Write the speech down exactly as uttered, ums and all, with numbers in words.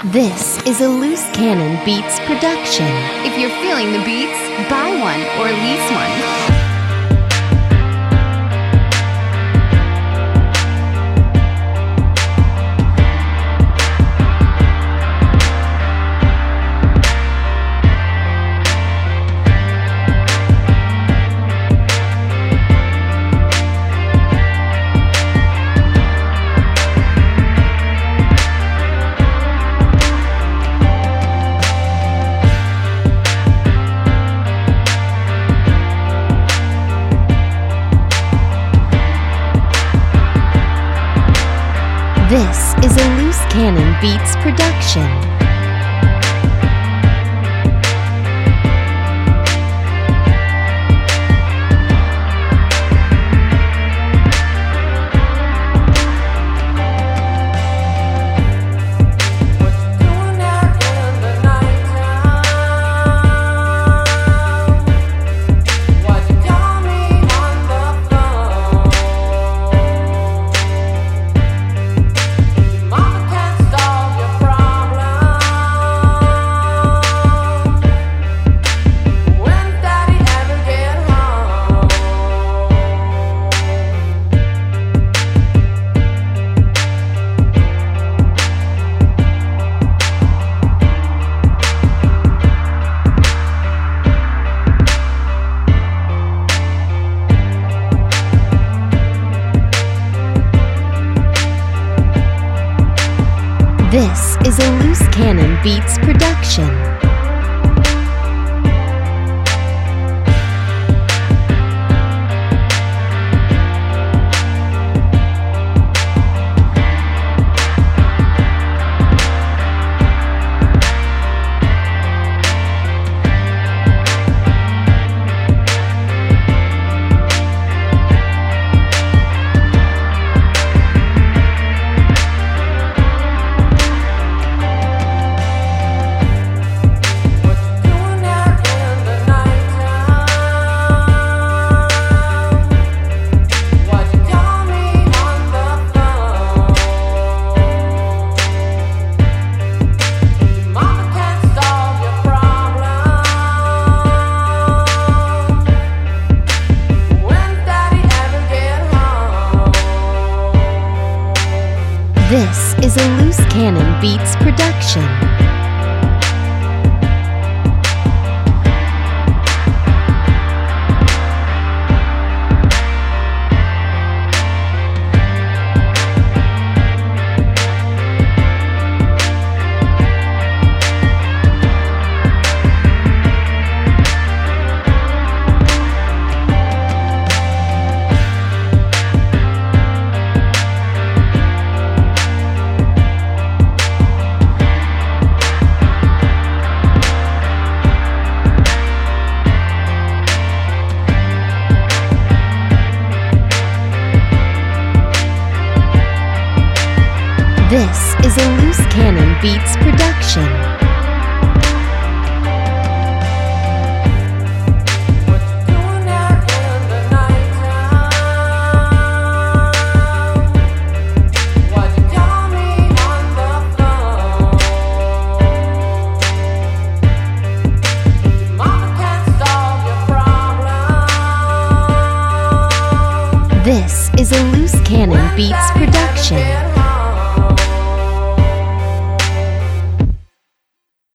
This is a Loose Cannon Beats production. If you're feeling the beats, buy one or lease one. This is a Loose Cannon Beats production. This is a Loose Cannon Beats production. This is a Loose Cannon Beats production. This is a Loose Cannon Beats production. This is a Loose Cannon Beats production.